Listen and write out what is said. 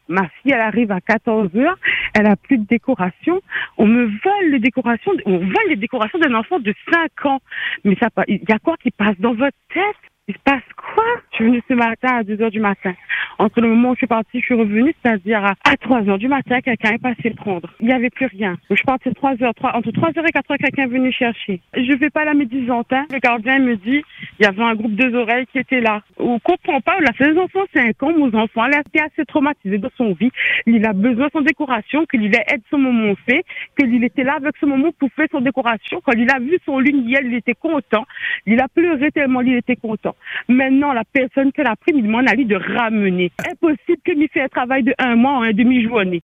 Ma fille, elle arrive à 14 heures, elle a plus de décoration. On vole les décorations d'un enfant de 5 ans. Mais il y a quoi qui passe dans votre tête? Il se passe quoi? Je suis venue ce matin à 2 heures du matin. Entre le moment où je suis partie, je suis revenue, c'est-à-dire à 3 heures du matin, quelqu'un est passé prendre. Il n'y avait plus rien. Donc, je suis partie entre 3 heures et 4 heures, quelqu'un est venu chercher. Je ne fais pas la médisante, hein. Le gardien me dit, il y avait un groupe de oreilles qui était là. On ne comprend pas, là, c'est les enfants 5 ans, mon enfant, elle a été assez traumatisé de son vie. Il a besoin de son décoration, qu'il ait aide son moment fait, qu'il était là avec ce moment pour faire son décoration. Quand il a vu son lune hier, il était content. Il a pleuré tellement il était content. Maintenant, la personne qui l'a pris, il demande à lui de ramener. Impossible qu'il lui fasse un travail de 1 mois en une demi-journée.